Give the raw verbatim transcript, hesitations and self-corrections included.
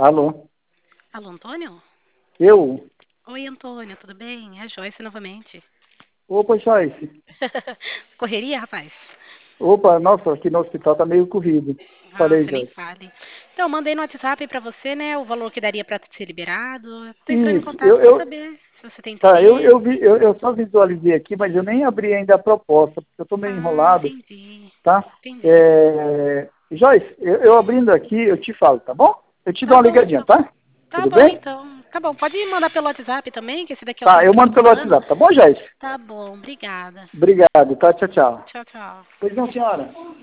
Alô? Alô, Antônio? Eu? Oi, Antônio, tudo bem? É a Joyce novamente. Opa, Joyce. Correria, rapaz? Opa, nossa, aqui no hospital tá meio corrido. Ah, Falei, você nem Joyce. fale. Então, eu mandei no WhatsApp pra você, né, o valor que daria pra ser liberado. Tô entrando em Isso, eu, contato pra eu, saber se você tem tá, eu, interesse. eu, vi, eu, eu só visualizei aqui, mas eu nem abri ainda a proposta, porque eu tô meio Ah, enrolado, entendi. tá? Entendi. É, Joyce, eu, eu abrindo aqui, eu te falo, tá bom? Eu te Tá dou uma bom, ligadinha, então. tá? Tá Tudo bom, bem? então. Tá bom, pode mandar pelo WhatsApp também, que esse daqui é o Tá, eu telefone mando do pelo plano. WhatsApp, tá bom, Joyce? Tá bom, obrigada. Obrigado, tá? Tchau, tchau. Tchau, tchau. Pois não, senhora?